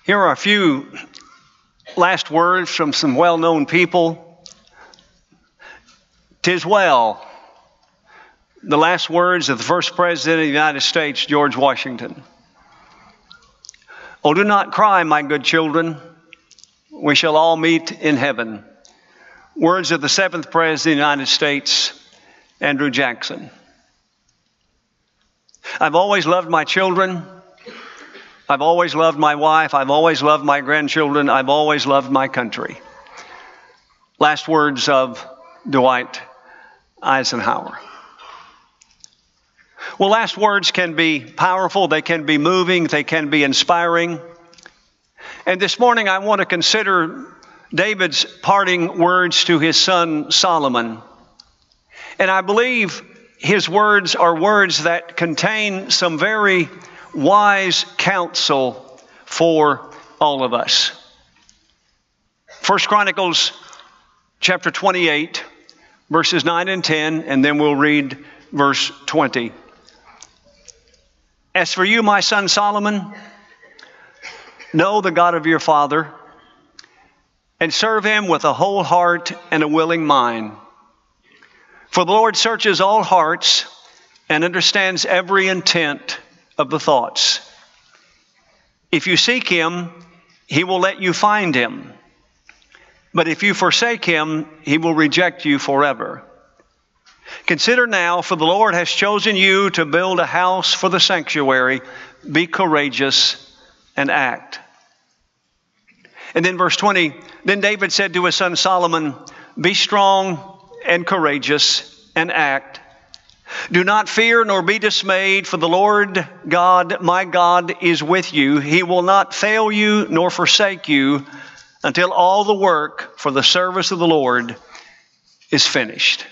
Here are a few last words from some well-known people. "'Tis well." The last words of the first President of the United States, George Washington. "Oh, do not cry, my good children. We shall all meet in heaven." Words of the seventh President of the United States, Andrew Jackson. I've always loved my children. I've always loved my wife. I've always loved my grandchildren. I've always loved my country. Last words of Dwight Eisenhower. Well, last words can be powerful. They can be moving. They can be inspiring. And this morning I want to consider David's parting words to his son Solomon. And I believe his words are words that contain some very wise counsel for all of us. 1 Chronicles chapter 28, verses 9 and 10, and then we'll read verse 20. "As for you, my son Solomon, know the God of your father, and serve him with a whole heart and a willing mind. For the Lord searches all hearts and understands every intent of the thoughts. If you seek him, he will let you find him. But if you forsake him, he will reject you forever. Consider now, for the Lord has chosen you to build a house for the sanctuary. Be courageous and act." And then verse 20, "Then David said to his son Solomon, Be strong and courageous and act. Do not fear nor be dismayed, for the Lord God, my God, is with you. He will not fail you nor forsake you until all the work for the service of the Lord is finished."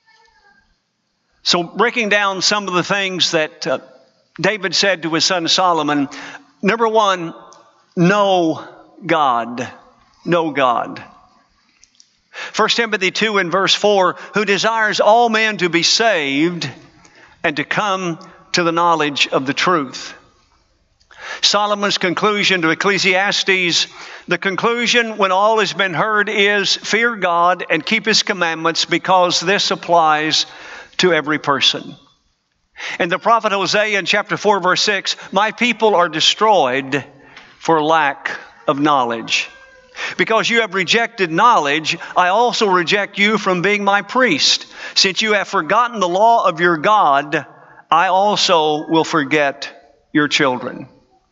So breaking down some of the things that David said to his son Solomon, number one, know God. Know God. 1 Timothy 2 and verse 4, "Who desires all men to be saved and to come to the knowledge of the truth." Solomon's conclusion to Ecclesiastes, the conclusion when all has been heard is, fear God and keep his commandments, because this applies to every person. And the prophet Hosea in chapter 4 verse 6, "My people are destroyed for lack of knowledge. Because you have rejected knowledge, I also reject you from being my priest. Since you have forgotten the law of your God, I also will forget your children."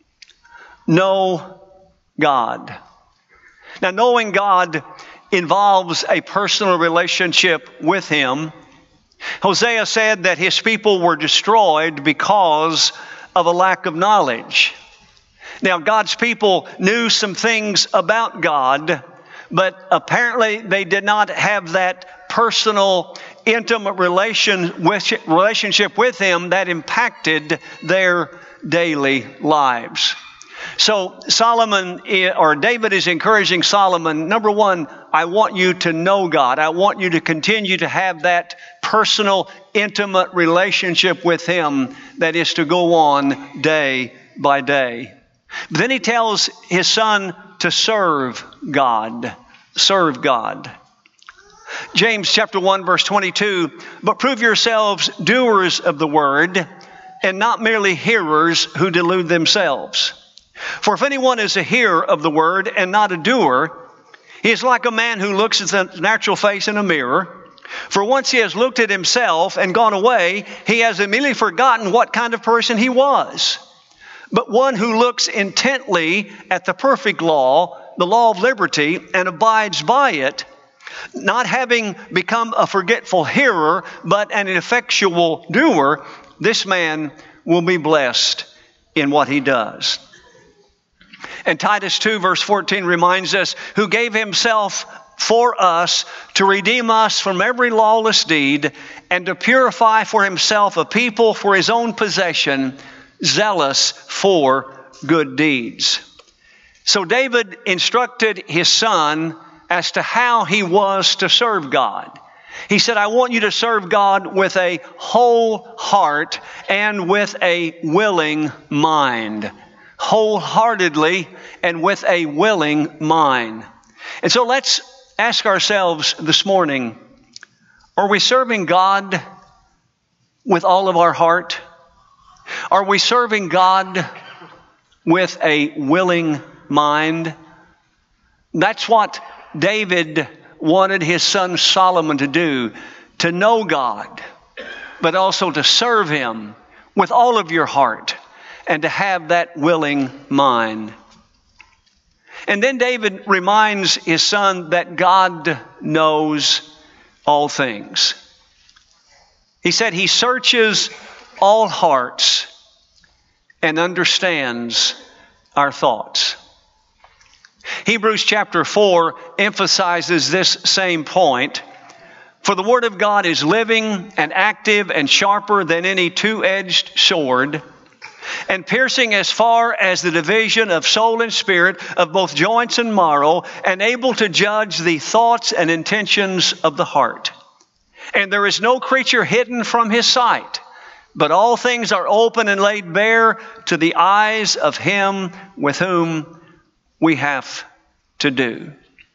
Know God. Now, knowing God involves a personal relationship with him. Hosea said that his people were destroyed because of a lack of knowledge. Now, God's people knew some things about God, but apparently they did not have that personal, intimate relationship with him that impacted their daily lives. So David is encouraging Solomon, number one, I want you to know God. I want you to continue to have that personal, intimate relationship with him that is to go on day by day. But then he tells his son to serve God. Serve God. James chapter 1 verse 22, "But prove yourselves doers of the word, and not merely hearers who delude themselves. For if anyone is a hearer of the word and not a doer, he is like a man who looks at the natural face in a mirror. For once he has looked at himself and gone away, he has immediately forgotten what kind of person he was. But one who looks intently at the perfect law, the law of liberty, and abides by it, not having become a forgetful hearer, but an effectual doer, this man will be blessed in what he does." And Titus 2 verse 14 reminds us, "Who gave himself for us to redeem us from every lawless deed, and to purify for himself a people for his own possession, zealous for good deeds." So David instructed his son as to how he was to serve God. He said, I want you to serve God with a whole heart and with a willing mind. wholeheartedly and with a willing mind. And so let's ask ourselves this morning, are we serving God with all of our heart? Are we serving God with a willing mind? That's what David wanted his son Solomon to do, to know God, but also to serve Him with all of your heart and to have that willing mind. And then David reminds his son that God knows all things. He said He searches all hearts and understands our thoughts. Hebrews chapter 4 emphasizes this same point. For the Word of God is living and active and sharper than any two-edged sword, and piercing as far as the division of soul and spirit, of both joints and marrow, and able to judge the thoughts and intentions of the heart. And there is no creature hidden from His sight, but all things are open and laid bare to the eyes of Him with whom we have to do.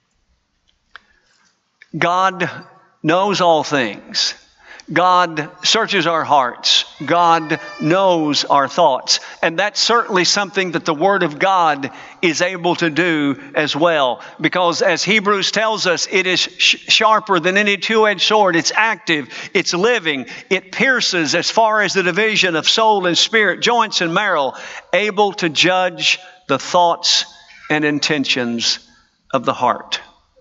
God knows all things. God searches our hearts. God knows our thoughts. And that's certainly something that the Word of God is able to do as well. Because as Hebrews tells us, it is sharper than any two-edged sword. It's active. It's living. It pierces as far as the division of soul and spirit, joints and marrow, able to judge the thoughts and intentions of the heart.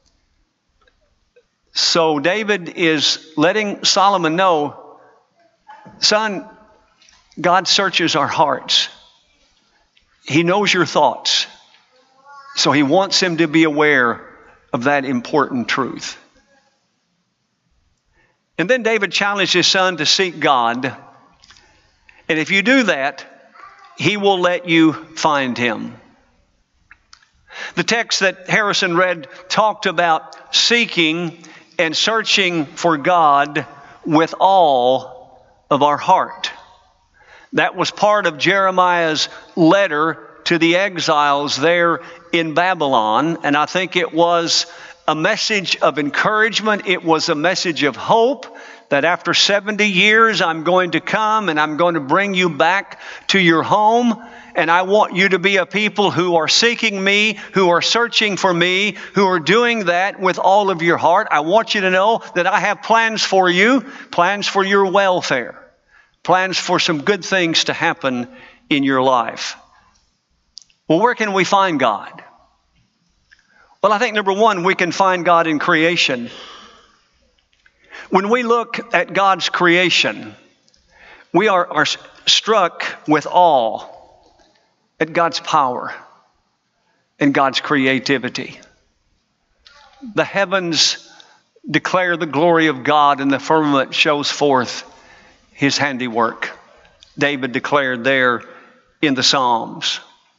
So David is letting Solomon know, son, God searches our hearts. He knows your thoughts. So he wants him to be aware of that important truth. And then David challenged his son to seek God. And if you do that, He will let you find Him. The text that Harrison read talked about seeking and searching for God with all of our heart. That was part of Jeremiah's letter to the exiles there in Babylon. And I think it was a message of encouragement. It was a message of hope that after 70 years I'm going to come and I'm going to bring you back to your home. And I want you to be a people who are seeking me, who are searching for me, who are doing that with all of your heart. I want you to know that I have plans for you, plans for your welfare, plans for some good things to happen in your life. Well, where can we find God? Well, I think number one, we can find God in creation. When we look at God's creation, we are struck with awe at God's power and God's creativity. The heavens declare the glory of God, and the firmament shows forth His handiwork. David declared there in the Psalms.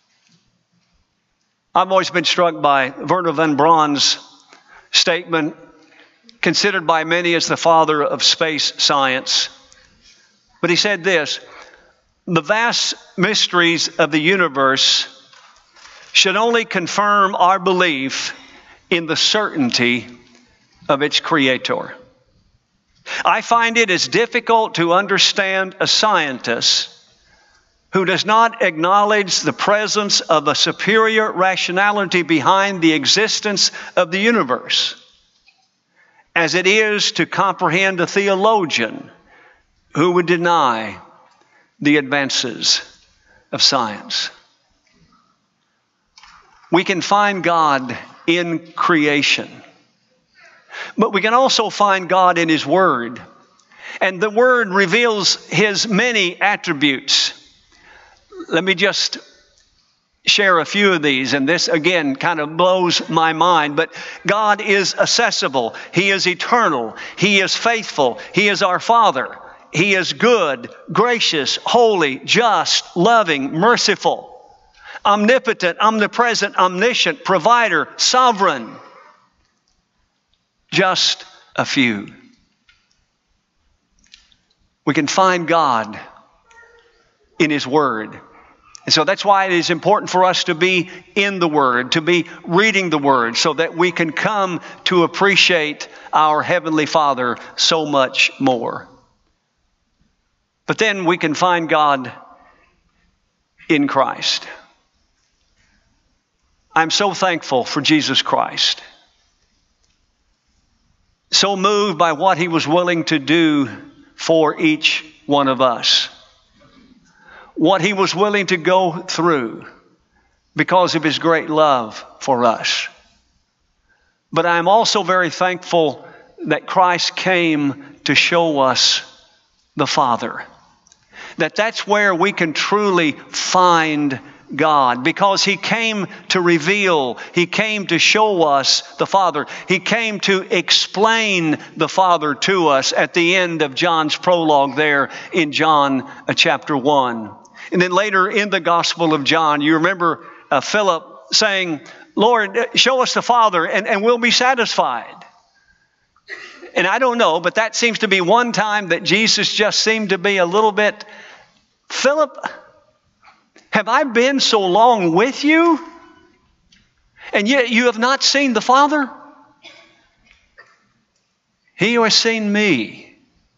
I've always been struck by Wernher von Braun's statement, considered by many as the father of space science. But he said this: the vast mysteries of the universe should only confirm our belief in the certainty of its creator. I find it as difficult to understand a scientist who does not acknowledge the presence of a superior rationality behind the existence of the universe, as it is to comprehend a theologian who would deny the advances of science. We can find God in creation, but we can also find God in His Word. And the Word reveals His many attributes. Let me just share a few of these, and this again kind of blows my mind, but God is accessible. He is eternal. He is faithful. He is our Father. He is good, gracious, holy, just, loving, merciful, omnipotent, omnipresent, omniscient, provider, sovereign. Just a few. We can find God in His Word. And so that's why it is important for us to be in the Word, to be reading the Word, so that we can come to appreciate our Heavenly Father so much more. But then we can find God in Christ. I'm so thankful for Jesus Christ. So moved by what He was willing to do for each one of us. What He was willing to go through because of His great love for us. But I'm also very thankful that Christ came to show us the Father. That's where we can truly find God, because He came to reveal, He came to show us the Father. He came to explain the Father to us at the end of John's prologue there in John chapter 1. And then later in the Gospel of John, you remember Philip saying, Lord, show us the Father and we'll be satisfied. And I don't know, but that seems to be one time that Jesus just seemed to be a little bit, Philip, have I been so long with you, and yet you have not seen the Father? He who has seen me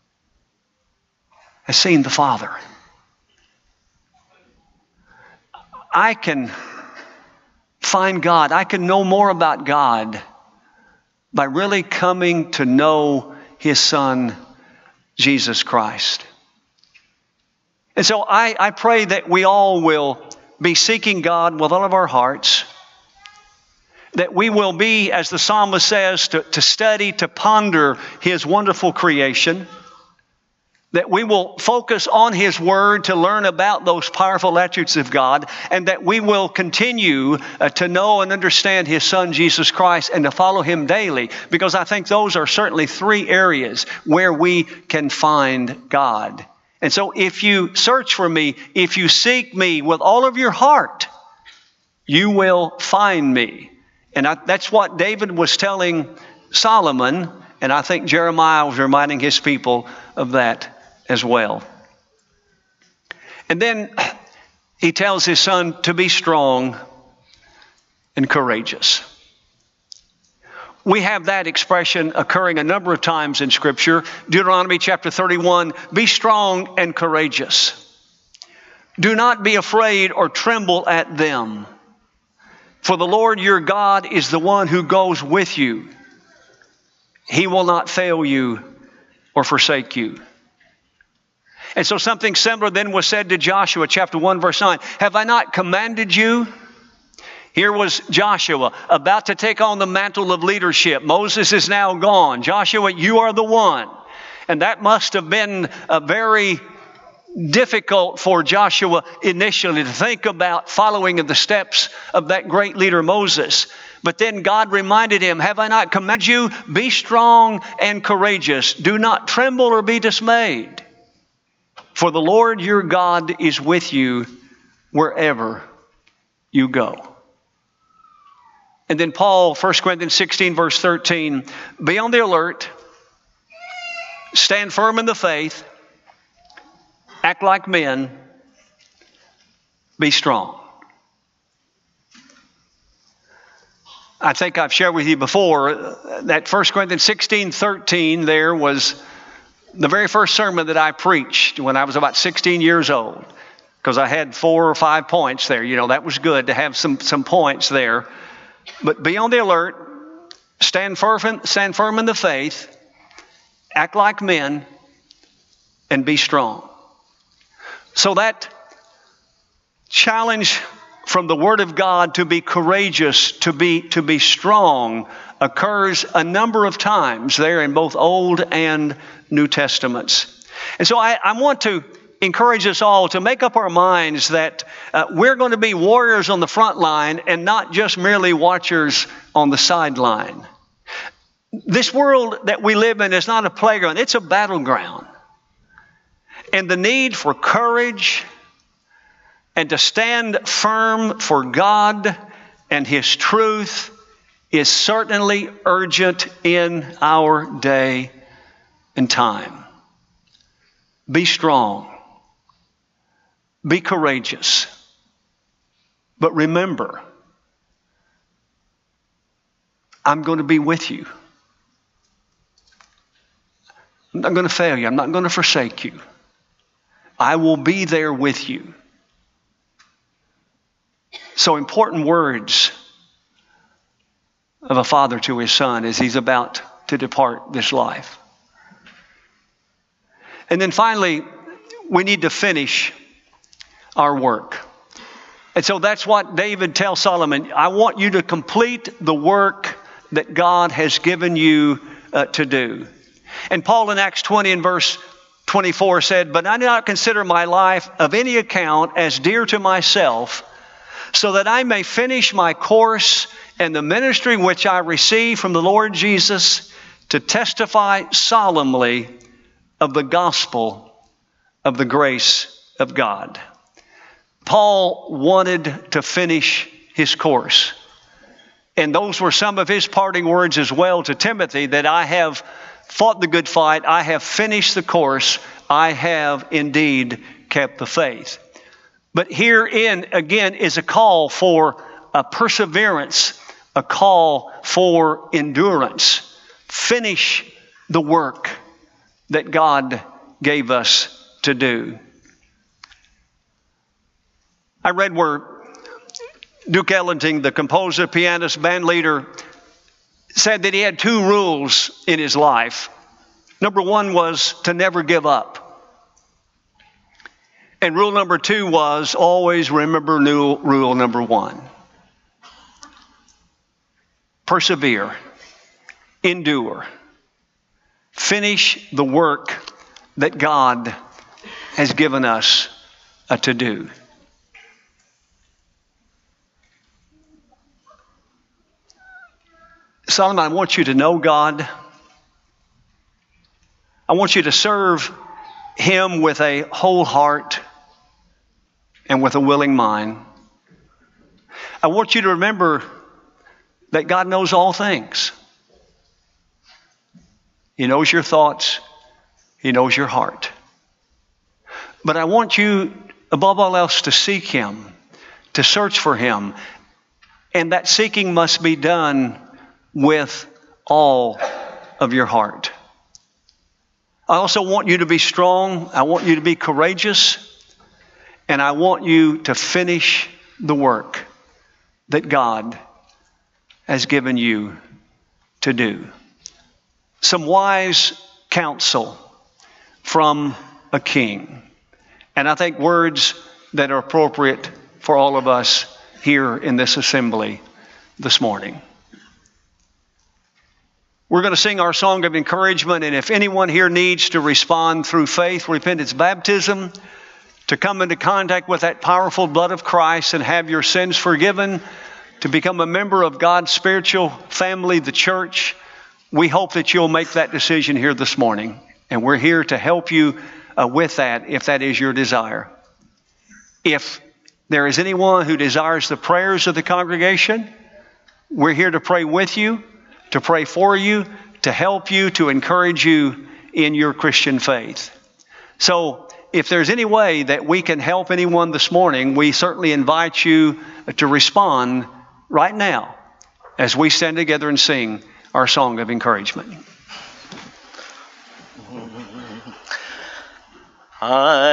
has seen the Father. I can find God. I can know more about God by really coming to know His Son, Jesus Christ. And so I pray that we all will be seeking God with all of our hearts, that we will be, as the psalmist says, to study, to ponder His wonderful creation, that we will focus on His Word to learn about those powerful attributes of God, and that we will continue to know and understand His Son, Jesus Christ, and to follow Him daily, because I think those are certainly three areas where we can find God. And so if you search for me, if you seek me with all of your heart, you will find me. And that's what David was telling Solomon, and I think Jeremiah was reminding his people of that as well. And then he tells his son to be strong and courageous. We have that expression occurring a number of times in Scripture. Deuteronomy chapter 31, be strong and courageous. Do not be afraid or tremble at them. For the Lord your God is the one who goes with you. He will not fail you or forsake you. And so something similar then was said to Joshua, chapter 1, verse 9. Have I not commanded you? Here was Joshua about to take on the mantle of leadership. Moses is now gone. Joshua, you are the one. And that must have been very difficult for Joshua initially to think about following in the steps of that great leader Moses. But then God reminded him, have I not commanded you? Be strong and courageous. Do not tremble or be dismayed. For the Lord your God is with you wherever you go. And then Paul, 1 Corinthians 16, verse 13, be on the alert, stand firm in the faith, act like men, be strong. I think I've shared with you before that 1 Corinthians 16, 13 there was the very first sermon that I preached when I was about 16 years old, because I had 4 or 5 points there. You know, that was good to have some points there. But be on the alert, stand firm in the faith, act like men, and be strong. So that challenge from the Word of God to be courageous, to be strong, occurs a number of times there in both Old and New Testaments. And so I want to encourage us all to make up our minds that we're going to be warriors on the front line and not just merely watchers on the sideline. This world that we live in is not a playground, it's a battleground. And the need for courage and to stand firm for God and His truth is certainly urgent in our day and time. Be strong. Be courageous. But remember, I'm going to be with you. I'm not going to fail you. I'm not going to forsake you. I will be there with you. So important words of a father to his son as he's about to depart this life. And then finally, we need to finish our work. And so that's what David tells Solomon. I want you to complete the work that God has given you to do. And Paul in Acts 20 and verse 24 said, "But I do not consider my life of any account as dear to myself, so that I may finish my course and the ministry which I received from the Lord Jesus, to testify solemnly of the gospel of the grace of God." Paul wanted to finish his course. And those were some of his parting words as well to Timothy, that I have fought the good fight, I have finished the course, I have indeed kept the faith. But herein, again, is a call for a perseverance, a call for endurance. Finish the work that God gave us to do. I read where Duke Ellington, the composer, pianist, band leader, said that he had 2 rules in his life. Number 1 was to never give up. And rule number 2 was always remember rule number 1. Persevere. Endure. Finish the work that God has given us to do. Solomon, I want you to know God. I want you to serve Him with a whole heart and with a willing mind. I want you to remember that God knows all things. He knows your thoughts. He knows your heart. But I want you, above all else, to seek Him, to search for Him. And that seeking must be done with all of your heart. I also want you to be strong. I want you to be courageous. And I want you to finish the work that God has given you to do. Some wise counsel from a king. And I think words that are appropriate for all of us here in this assembly this morning. We're going to sing our song of encouragement, and if anyone here needs to respond through faith, repentance, baptism, to come into contact with that powerful blood of Christ and have your sins forgiven, to become a member of God's spiritual family, the church, we hope that you'll make that decision here this morning. And we're here to help you with that if that is your desire. If there is anyone who desires the prayers of the congregation, we're here to pray with you, to pray for you, to help you, to encourage you in your Christian faith. So if there's any way that we can help anyone this morning, we certainly invite you to respond right now as we stand together and sing our song of encouragement.